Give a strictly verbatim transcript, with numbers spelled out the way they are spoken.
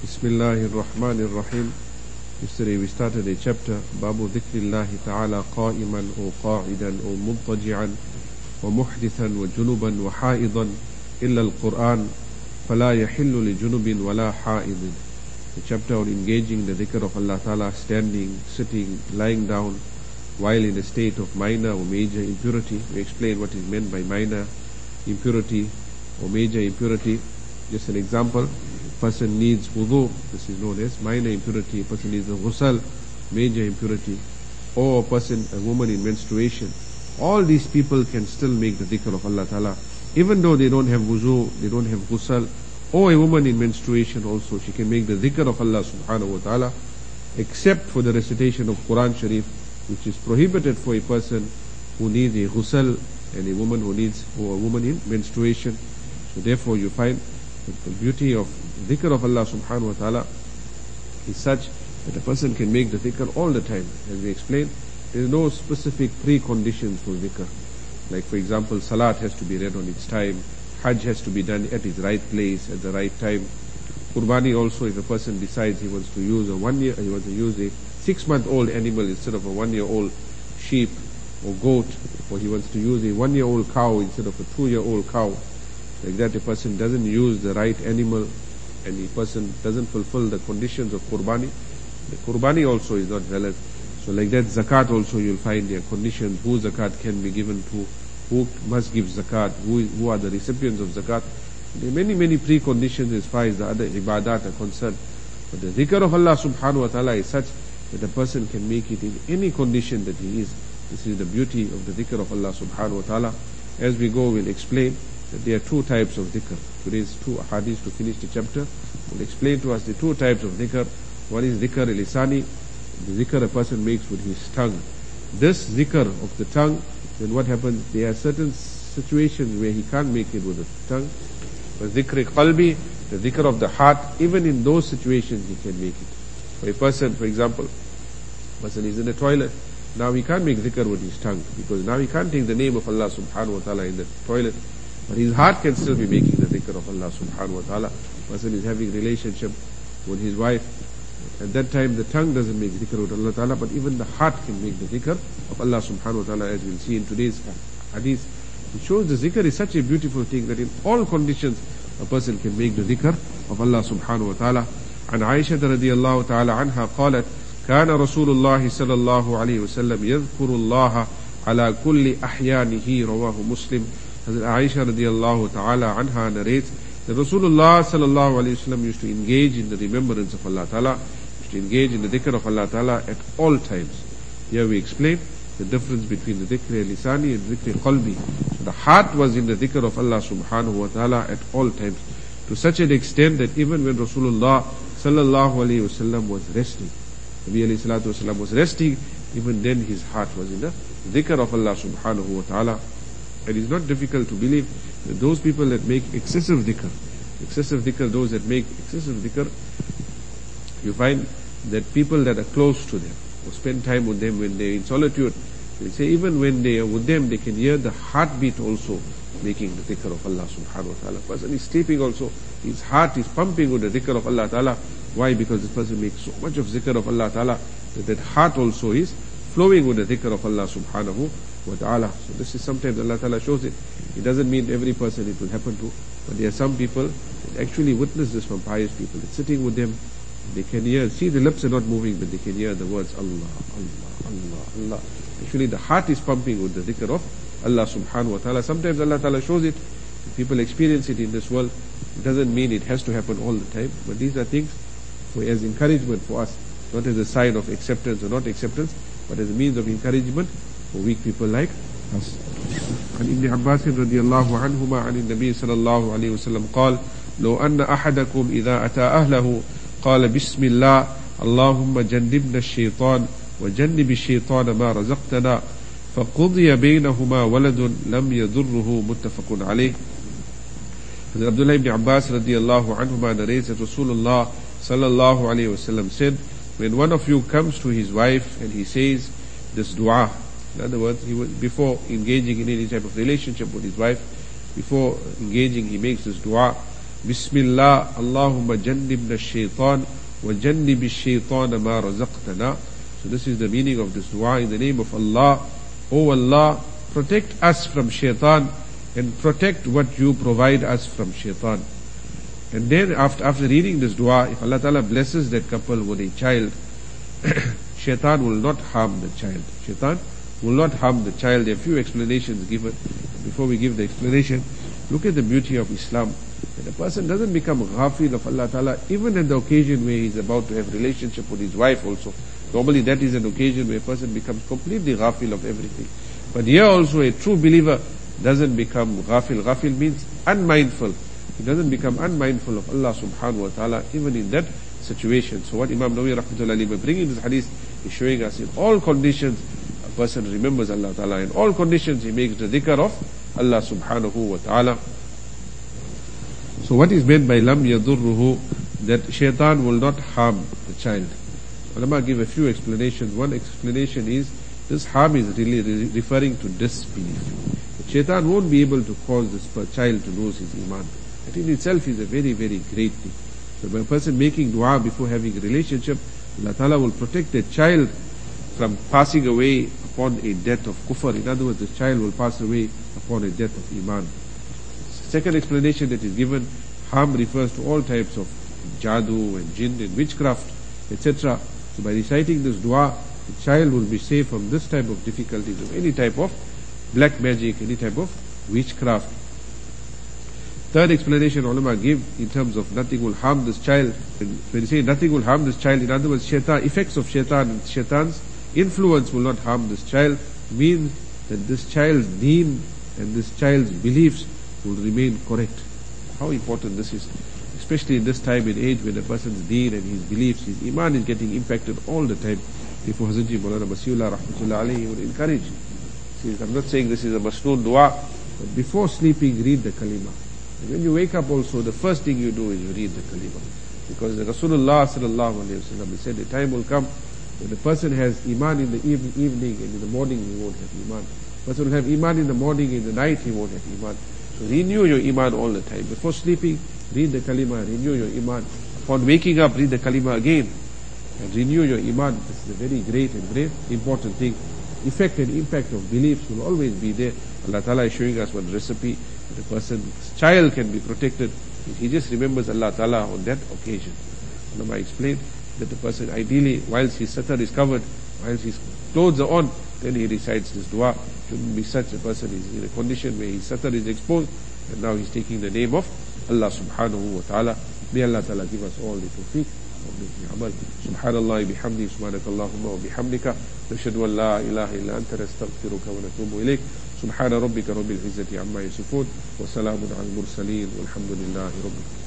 Bismillahir Rahmanir Rahim. Yesterday we started a chapter, Babu Dhikrillahi Ta'ala Qa'iman or Qa'idan or Mubtaji'an wa Muhdithan wa Junuban wa Ha'idan illa al-Quran fala yahillu li junubin wala ha'idin. The chapter on engaging the dhikr of Allah Ta'ala, standing, sitting, lying down while in a state of minor or major impurity. We explain what is meant by minor impurity or major impurity. Just an example, person needs wudu, this is known as minor impurity. A person needs a ghusl, major impurity. Or a person, a woman in menstruation. All these people can still make the dhikr of Allah Ta'ala, even though they don't have wudu, they don't have ghusl. Or a woman in menstruation also, she can make the dhikr of Allah Subhanahu wa Ta'ala, except for the recitation of Quran Sharif, which is prohibited for a person who needs a ghusl and a woman who needs, or a woman in menstruation. So therefore you find that the beauty of dhikr of Allah Subhanahu wa Ta'ala is such that a person can make the dhikr all the time. As we explained, there is no specific preconditions for dhikr. Like for example, salat has to be read on its time, hajj has to be done at its right place, at the right time. Qurbani also, if a person decides he wants to use a one year, he wants to use a six month old animal instead of a one year old sheep or goat, or he wants to use a one year old cow instead of a two year old cow, like that a person doesn't use the right animal and the person doesn't fulfill the conditions of Qurbani, the Qurbani also is not valid. So like that, zakat also you'll find there are conditions, who zakat can be given to, who must give zakat, who, who are the recipients of zakat. There are many, many preconditions as far as the other ibadat are concerned. But the dhikr of Allah Subhanahu wa Ta'ala is such that a person can make it in any condition that he is. This is the beauty of the dhikr of Allah Subhanahu wa Ta'ala. As we go, we'll explain that there are two types of dhikr. Today's two hadiths to finish the chapter will explain to us the two types of dhikr. One is dhikr al-lisani, the dhikr a person makes with his tongue. This dhikr of the tongue, then what happens? There are certain situations where he can't make it with the tongue. But dhikr qalbi, the dhikr of the heart, even in those situations he can make it. For a person, for example, a person is in a toilet. Now he can't make dhikr with his tongue, because now he can't take the name of Allah Subhanahu wa Ta'ala in the toilet. But his heart can still be making the dhikr of Allah Subhanahu wa Ta'ala. A person is having relationship with his wife. At that time the tongue doesn't make dhikr with Allah Ta'ala, but even the heart can make the dhikr of Allah Subhanahu wa Ta'ala, as we'll see in today's hadith. It shows the dhikr is such a beautiful thing that in all conditions a person can make the dhikr of Allah Subhanahu wa Ta'ala. عن عائشة رضي الله تعالى عنها قالت كان رسول الله صلى الله عليه وسلم يذكر الله على كل أحيانه رواه مسلم. Hazrat Aisha radiallahu ta'ala anha narrates that Rasulullah sallallahu alayhi wa sallam used to engage in the remembrance of Allah Ta'ala, used to engage in the dhikr of Allah Ta'ala at all times. Here we explain the difference between the dhikr al-lisani and dhikr qalbi. So the heart was in the dhikr of Allah subhanahu wa ta'ala at all times, to such an extent that even when Rasulullah sallallahu alayhi wa sallam was resting, Nabi alayhi salatu wa sallam was resting, even then his heart was in the dhikr of Allah subhanahu wa ta'ala. It is not difficult to believe that those people that make excessive dhikr, excessive dhikr, those that make excessive dhikr, you find that people that are close to them, or spend time with them when they are in solitude, they say even when they are with them, they can hear the heartbeat also making the dhikr of Allah Subhanahu wa Ta'ala. Person is sleeping also, his heart is pumping with the dhikr of Allah Ta'ala. Why? Because this person makes so much of dhikr of Allah Ta'ala that that heart also is flowing with the dhikr of Allah Subhanahu wa Ta'ala. So this is sometimes Allah Ta'ala shows it. It doesn't mean every person it will happen to, but there are some people that actually witness this from pious people. It's sitting with them, they can hear, see the lips are not moving, but they can hear the words Allah, Allah, Allah, Allah. Actually the heart is pumping with the dhikr of Allah Subhanahu wa Ta'ala. Sometimes Allah Ta'ala shows it, people experience it in this world. It doesn't mean it has to happen all the time, but these are things for as encouragement for us, not as a sign of acceptance or not acceptance, but as a means of encouragement for weak people like us. عن ابن عباس رضي الله عنهما عن النبي صلى الله عليه وسلم قال لو أن أحدكم إذا أتى أهله قال بسم الله اللهم جنبنا الشيطان وجنب الشيطان ما رزقتنا فقضي بينهما ولد لم يضره متفق عليه. Abdullah ibn Abbas radiallahu anhuma narrates that Rasulullah sallallahu alayhi wasallam said, when one of you comes to his wife and he says this dua, in other words, he was, before engaging in any type of relationship with his wife, before engaging he makes this dua, Bismillah, Allahumma jannibna shaitan wa jannibi shaitan ma razaqtana. So this is the meaning of this dua, in the name of Allah. O Allah, protect us from shaitan and protect what you provide us from shaitan. And then after, after reading this dua, if Allah Ta'ala blesses that couple with a child, shaitan will not harm the child. Shaitan will not harm the child. There are a few explanations given. Before we give the explanation, look at the beauty of Islam. That a person doesn't become ghafil of Allah Ta'ala even at the occasion where he's about to have relationship with his wife also. Normally that is an occasion where a person becomes completely ghafil of everything. But here also a true believer doesn't become ghafil. Ghafil means unmindful. He doesn't become unmindful of Allah subhanahu wa ta'ala even in that situation. So what Imam Nawawi rahmatullahi alayhi by bringing this hadith is showing us in all conditions a person remembers Allah ta'ala. In all conditions he makes the dhikr of Allah subhanahu wa ta'ala. So what is meant by lam yadurruhu, that shaitan will not harm the child? Ulama give a few explanations. One explanation is this harm is really re- referring to disbelief. The shaitan won't be able to cause this child to lose his iman. That in itself is a very, very great thing. So by a person making dua before having a relationship, Allah Ta'ala will protect the child from passing away upon a death of kufr. In other words, the child will pass away upon a death of iman. Second explanation that is given, harm refers to all types of jadoo and jinn and witchcraft, et cetera. So by reciting this dua, the child will be safe from this type of difficulties, of any type of black magic, any type of witchcraft. Third explanation ulama give in terms of nothing will harm this child. When you say nothing will harm this child, in other words, shaitan, effects of shaitan and shaitan's influence will not harm this child, means that this child's deen and this child's beliefs will remain correct. How important this is, especially in this time and age when a person's deen and his beliefs, his iman is getting impacted all the time. Therefore Hazrat Maulana Masihullah rahmatullahi alayhi would encourage. See, I'm not saying this is a masnoon dua, but before sleeping read the kalima. And when you wake up also, the first thing you do is you read the kalima. Because Rasulullah sallallahu alayhi wa sallam said the time will come when the person has iman in the evening and in the morning he won't have iman. The person will have iman in the morning, in the night he won't have iman. So renew your iman all the time. Before sleeping, read the kalima, renew your iman. Upon waking up, read the kalima again. And renew your iman. This is a very great and very important thing. Effect and impact of beliefs will always be there. Allah Ta'ala is showing us one recipe that a person's child can be protected if he just remembers Allah Ta'ala on that occasion. Ulama explained that the person ideally, whilst his satar is covered, whilst his clothes are on, then he recites this dua. Shouldn't be such a person is in a condition where his satar is exposed and now he's taking the name of Allah subhanahu wa ta'ala. May Allah Ta'ala give us all the tawfiq. سبحان الله بحمده سبحانك اللهم وبحمدك نشهد أن لا إله إلا أنت نستغفرك ونتوب إليك سبحان ربك رب العزة عما يصفون وسلام على المرسلين والحمد لله رب العالمين.